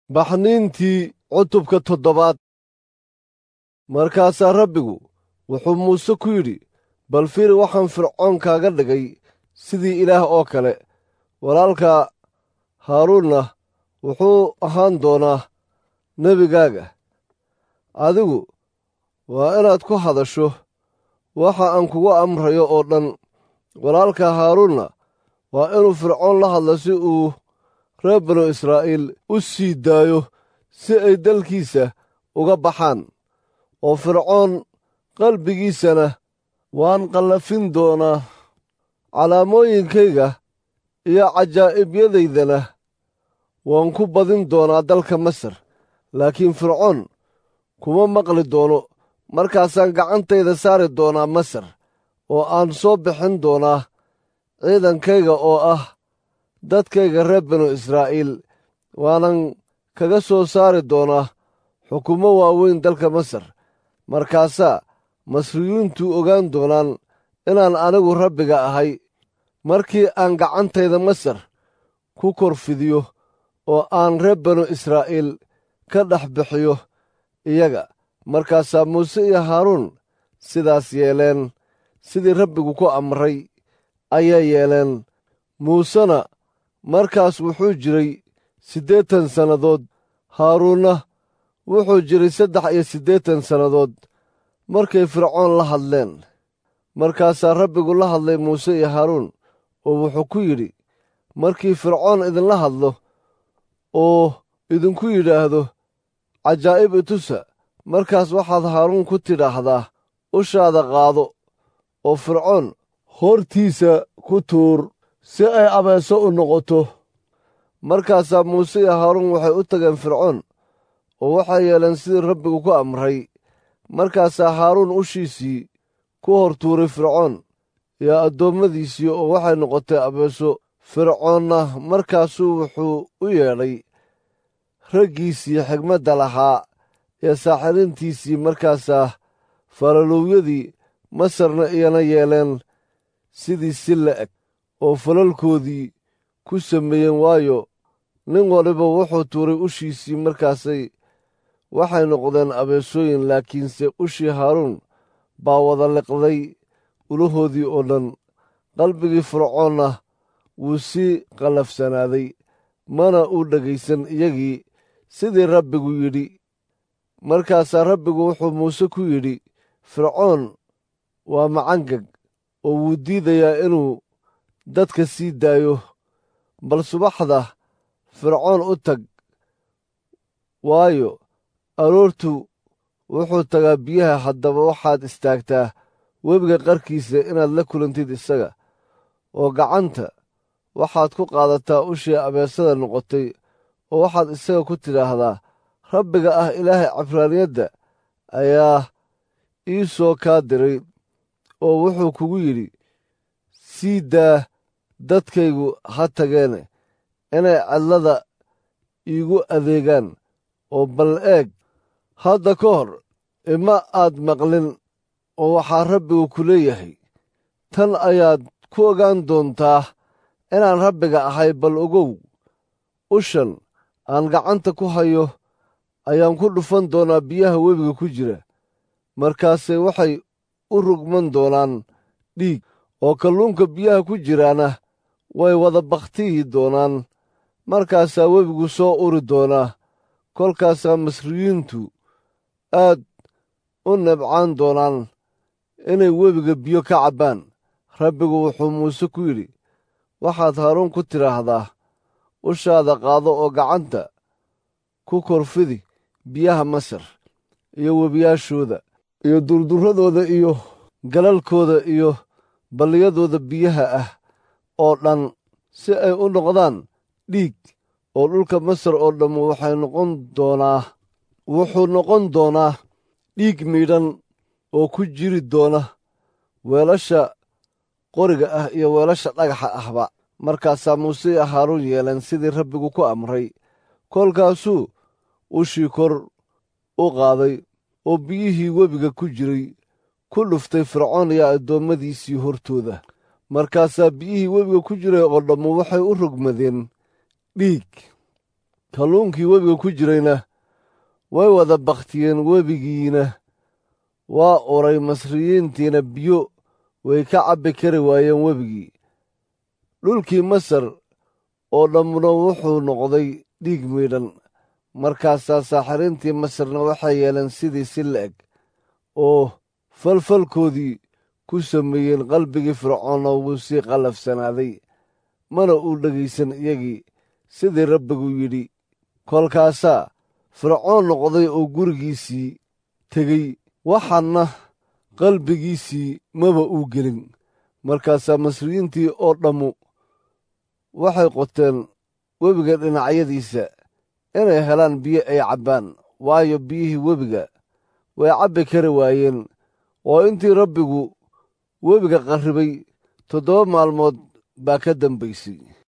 baxniintii cutubka 7. markaasaa rabbigu wuxuu muuse ku yidhi, bal fiiri, waxaan fircoon kaaga dhigay sidii ilaah oo kale. walaalka haaruunna wuxuu ahaan doonaa nebigaaga. adigu waa inaad ku hadasho waxa aan kugu amrayo oo dhan. walaalka haaruunna waa inuu fircoon la hadlo si uu reer banu israa'iil u sii daayo si ay dalkiisa uga baxaan. oo fircoon qalbigiisana waan qallafin doonaa, calaamooyinkayga iyo cajaa'ibyadeydana waan ku badin doonaa dalka masar. laakiin fircoon kuma maqli doono. markaasaan gacantayda saari doonaa masar, oo aan soo bixin doonaa ciidankayga oo ah dadkayga reer banu israa'iil, waanan kaga soo saari doonaa xukumo waaweyn dalka masar. markaasaa masriyiintu ogaan doonaan inaan anigu rabbiga ahay, markii aan gacantayda masar ku kor fidiyo oo aan reer banu israa'iil ka dhex bixiyo iyaga. markaasaa muuse iyo haaruun sidaas yeeleen, sidii rabbigu ku amray ayay yeeleen. muusena markaas wuxuu jiray 80 sannadood, haaruunna wuxuu jiray 83 sannadood markay fircoon la hadleen. markaasaa rabbigu la hadlay muuse iyo haaruun oo wuxuu ku yidhi, markii fircoon idinla hadlo oo idinku yidhaahdo, cajaa'ib itusa, markaas waxaad haaruun ku tidhaahdaa, ushaada qaado oo fircoon hortiisa ku tuur si ay abeeso u noqoto. markaasaa muuse iyo haaruun waxay u tageen fircoon oo waxay yeeleen sidii rabbigu ku amray. markaasaa haaruun ushiisii ku hor tuuray fircoon iyo addoommadiisii oo waxay noqotay abeeso. fircoonna markaasuu wuxuu u yeedhay raggiisii xigmadda lahaa iyo saaxiriintiisii. markaasaa falaloowyadii masarna iyana yeeleen sidii si la'eg oo falalkoodii ku sameeyeen, waayo nin waliba wuxuu tuuray ushiisii. markaasay waxay noqdeen abeesooyin, laakiinse ushii haaruun baa wada liqday ulahoodii oo dhan. qalbigii fircoonna wuu sii qallafsanaaday, mana uu dhegaysan iyagii sidii rabbigu yidhi. markaasaa rabbigu wuxuu muuse ku yidhi, fircoon waa macangag oo wuu diidayaa inuu dadka sii daayo. bal subaxda fircoon u tag, waayo aroortu wuxuu tagaa biyaha. haddaba waxaad istaagtaa webiga qarkiisa inaad la kulantid isaga, oo gacanta waxaad ku qaadataa ushii abeesada noqotay, oo waxaad isaga ku tidhaahdaa, rabbiga ah ilaahay cibraaniyadda ayaa ii soo kaa diray oo wuxuu kugu yidhi, sii daa dadkaygu ha tageene inay cidlada iigu adeegaan. oo bal eeg, hadda ka hor ima aad maqlin, oo waxaa rabbigu ku leeyahay, tan ayaad ku ogaan doontaa inaan rabbiga ahay. bal ogow, ushan aan gacanta ku hayo ayaan ku dhufan doonaa biyaha webiga ku jira, markaase waxay u rogman doonaan dhiig, oo kalluunka biyaha ku jiraana way wada bakhtiyi doonaan. markaasaa webigu soo uri doonaa. kolkaasaa masriyiintu aad u nabcaan doonaan inay webiga biyo ka cabbaan. rabbigu wuxuu muuse ku yidhi, waxaad haaruun ku tidhaahdaa, ushaada qaado oo gacanta ku korfidi biyaha masar iyo webiyaashooda iyo durdurradooda iyo galalkooda iyo balliyadooda biyaha ah oo dhan, si ay u noqdaan dhiig. oo dhulka masar oo dhammu wuxuu noqon doonaa dhiig miidhan oo ku jiri doona weelasha qoriga ah iyo weelasha dhagaxa ahba. markaasaa muuse iyo haaruun yeeleen sidii rabbigu ku amray. kolkaasuu ushii kor u qaaday oo biyihii webiga ku jiray ku dhuftay fircoon iyo addoommadiisii hortooda. markaasaa biyihii webiga ku jiray oo dhammu waxay u rogmadeen dhiig. kalluunkii webiga ku jirayna way wada bakhtiyeen, webigiina waa uray, masriyiintiina biyo way ka cabbi kari waayeen webigii. dhulkii masar oo dhammuna wuxuu noqday dhiig miidhan. markaasaa saaxiriintii masarna waxay yeeleen sidii si la'eg oo falfalkoodii ku sameeyeen. qalbigii fircoonna wuu sii qallafsanaaday, mana uu dhegaysan iyagii sidii rabbigu yidhi. kolkaasaa fircoon noqday oo gurigiisii tegey, waxaana qalbigiisii maba uu gelin. markaasaa masriyiintii oo dhammu waxay qoteen webiga dhinacyadiisa inay helaan biyo ay cabbaan, waayo biyihii webiga way cabbi kari waayeen. oo intii rabbigu webiga qarribay 7 maalmood baa ka dambaysay.